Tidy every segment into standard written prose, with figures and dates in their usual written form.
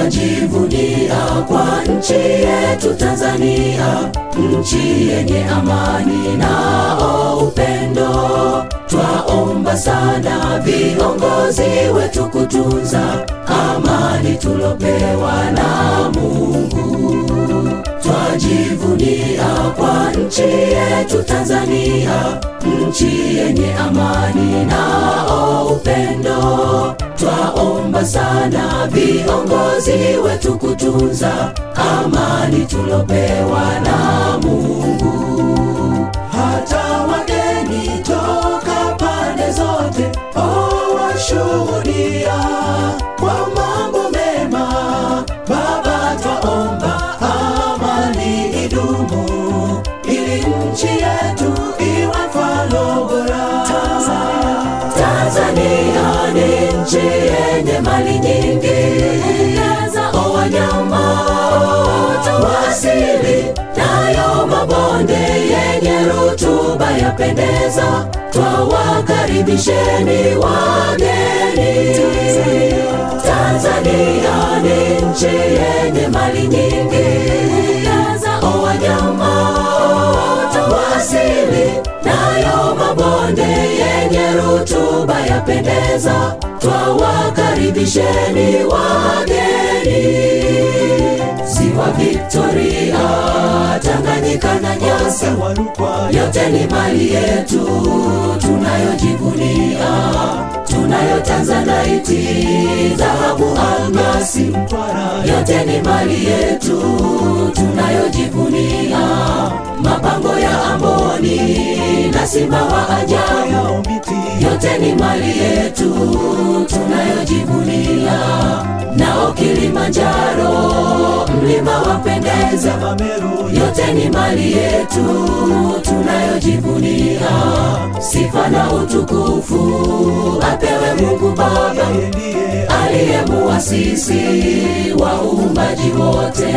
twajivunia kwa nchi yetu Tanzania, nchi yenye amani na upendo. Twaomba sana viongozi wetu kutunza amani tulopewa na Mungu. Twajivunia kwa nchi yetu Tanzania, nchi yenye amani na upendo. Twaomba sana viongozi wetu kutunza amani tulopewa na Mungu. Hata wageni toka pande zote washuhudia kwa mambo mema. Baba, twaomba amani idumu, ili nchi yetu iwe mfano bora. Tanzania ni nchi yenye mali nyingi, za wanyama wa asili, nayo mabonde yenye rutuba yapendeza. Twawakaribisheni wageni. Tanzania ni nchi yenye mali nyingi, za wanyama wa asili, nayo mabonde yenye rutuba yapendeza. Twawakaribisheni wageni. Ziwa Victoria, Tanganyika na Nyasa, yote ni mali yetu tunayojivunia. Tunayo Tanzanite, dhahabu, almasi, yote ni mali yetu tunayojivunia. Mapango ya Amboni na simba wa ajabu, yote ni mali yetu tunayojivunia. Nao Kilimanjaro, mlima wapendeza, yote ni mali yetu tunayojivunia. Sifa na utukufu apewe Mungu Baba, aliye muasisi wa uumbaji wote.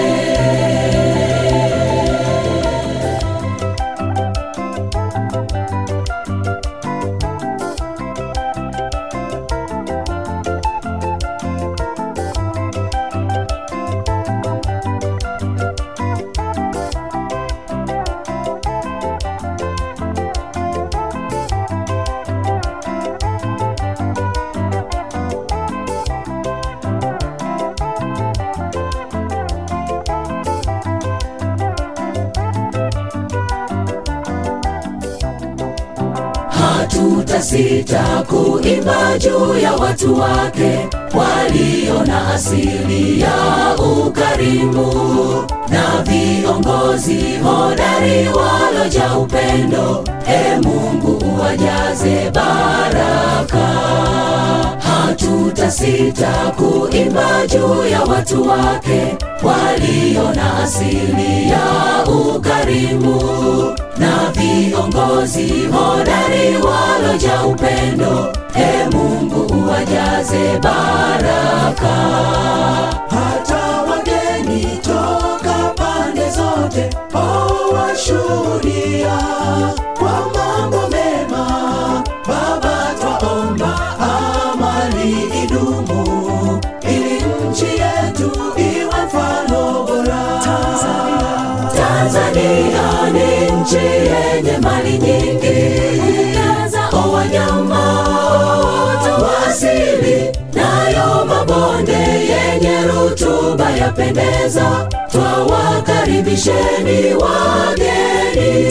Hatutasita kuimba juu ya watu wake walio na asili ya ukarimu, na viongozi hodari waloja upendo. Mungu uwajaze baraka. Hatutasita kuimba juu ya watu wake walio na asili ya ukarimu, na viongozi hodari waloja upendo. Mungu uwajaze baraka. Hata wageni toka pande zote washuhudia kwa mambo mema. Baba, twaomba amani idumu, ili nchi yetu iwe mfano bora. Tanzania ni nchi yenye mali nyingi, za wanyama wa asili, nayo mabonde yenye rutuba yapendeza. Twawakaribisheni wageni.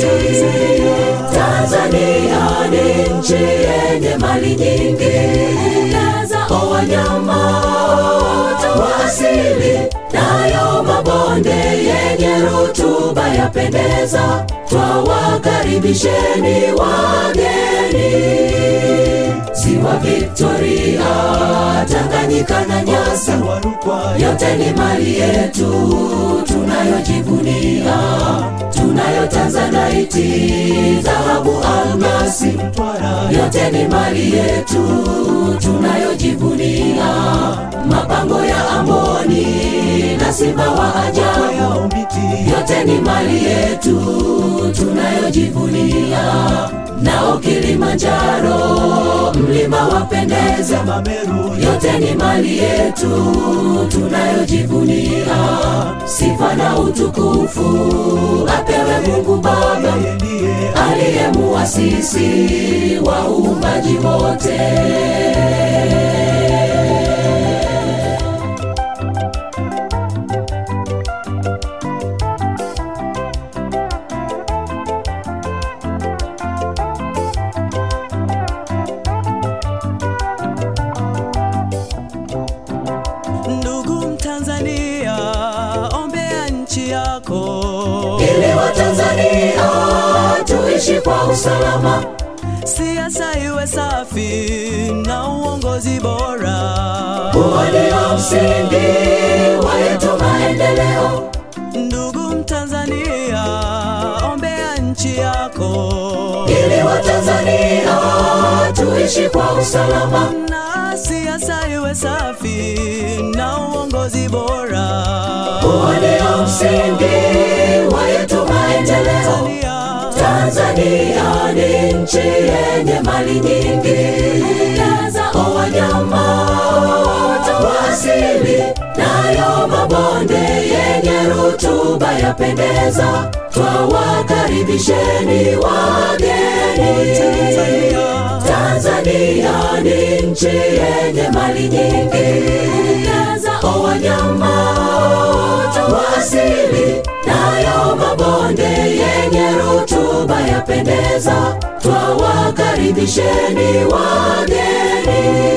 Tanzania ni nchi yenye mali nyingi, za wanyama wa asili, nayo mabonde yenye rutuba yapendeza. Twawakaribisheni wageni. Ziwa Victoria, Tanganyika na Nyasa, yote ni mali yetu tunayojivunia. Tunayo Tanzanite, dhahabu, almasi, yote ni mali yetu tunayojivunia. Mapango ya Amboni na simba wa ajabu, yote ni mali yetu tunayojivunia. nao Kilimanjaro, mlima wapendeza, yote ni mali yetu tunayojivunia. Sifa na utukufu apewe Mungu Baba, aliye muasisi wa uumbaji wote. Tanzania, ombea nchi yako, ili wa Tanzania tuishi kwa usalama, siasa iwe safi na uongozi bora. Huo ndio msingi wa yetu maendeleo. Ndugu Mtanzania, ombea nchi yako, ili wa Tanzania tuishi kwa usalama, na siasa iwe safi na uongozi bora. Huo ndio msingi wa yetu maendeleo. Tanzania ni nchi yenye mali nyingi, za wanyama wa asili, nayo mabonde yenye rutuba yapendeza. Twawakaribisheni wageni. Tanzania ni nchi yenye mali nyingi, za wanyama wa asili, nayo mabonde yenye rutuba yapendeza. Twawakaribisheni wageni.